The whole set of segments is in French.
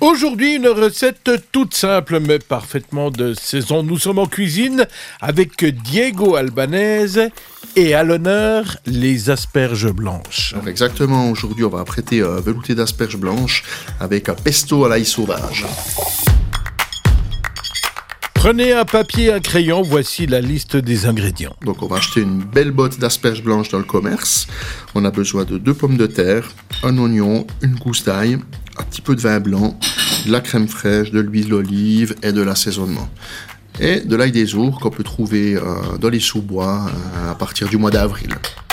Aujourd'hui, une recette toute simple mais parfaitement de saison. Nous sommes en cuisine avec Diego Albanese et à l'honneur, les asperges blanches. Alors exactement, aujourd'hui on va apprêter un velouté d'asperges blanches avec un pesto à l'ail sauvage. Prenez un papier et un crayon, voici la liste des ingrédients. Donc on va acheter une belle botte d'asperges blanches dans le commerce. On a besoin de 2 pommes de terre, un oignon, une gousse d'ail, un petit peu de vin blanc, de la crème fraîche, de l'huile d'olive et de l'assaisonnement. Et de l'ail des ours qu'on peut trouver dans les sous-bois à partir du mois d'avril.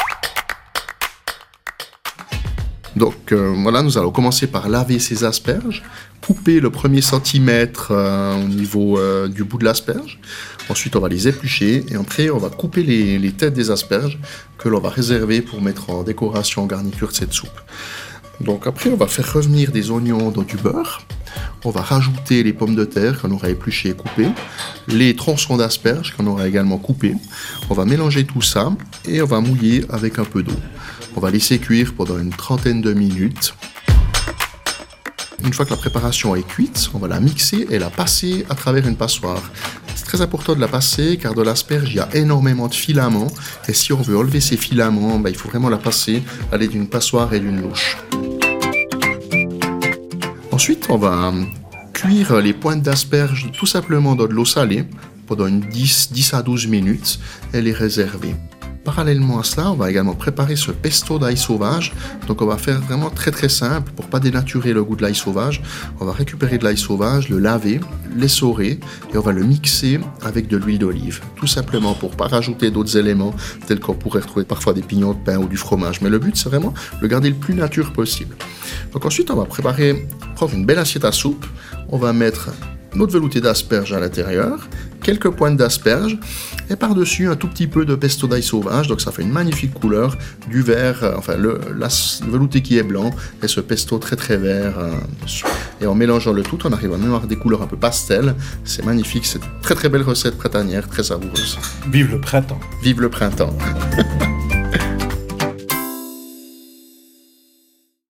Donc voilà, nous allons commencer par laver ces asperges, couper le premier centimètre au niveau du bout de l'asperge. Ensuite, on va les éplucher et après, on va couper les têtes des asperges que l'on va réserver pour mettre en décoration, en garniture de cette soupe. Donc après, on va faire revenir des oignons dans du beurre. On va rajouter les pommes de terre qu'on aura épluchées et coupées, les tronçons d'asperges qu'on aura également coupés. On va mélanger tout ça et on va mouiller avec un peu d'eau. On va laisser cuire pendant une trentaine de minutes. Une fois que la préparation est cuite, on va la mixer et la passer à travers une passoire. C'est très important de la passer car dans l'asperge, il y a énormément de filaments. Et si on veut enlever ces filaments, il faut vraiment la passer à l'aide d'une passoire et d'une louche. Ensuite, on va cuire les pointes d'asperges tout simplement dans de l'eau salée pendant une 10 à 12 minutes et les réserver. Parallèlement à cela, on va également préparer ce pesto d'ail sauvage. Donc on va faire vraiment très très simple pour pas dénaturer le goût de l'ail sauvage. On va récupérer de l'ail sauvage, le laver, l'essorer et on va le mixer avec de l'huile d'olive. Tout simplement pour pas rajouter d'autres éléments tels qu'on pourrait retrouver parfois des pignons de pain ou du fromage. Mais le but c'est vraiment de garder le plus nature possible. Donc ensuite on va prendre une belle assiette à soupe. On va mettre notre velouté d'asperges à l'intérieur, quelques pointes d'asperges et par-dessus un tout petit peu de pesto d'ail sauvage, donc ça fait une magnifique couleur, du vert, le velouté qui est blanc et ce pesto très très vert. Et en mélangeant le tout, on arrive à même avoir des couleurs un peu pastel, c'est magnifique, c'est une très très belle recette printanière, très savoureuse. Vive le printemps. Vive le printemps.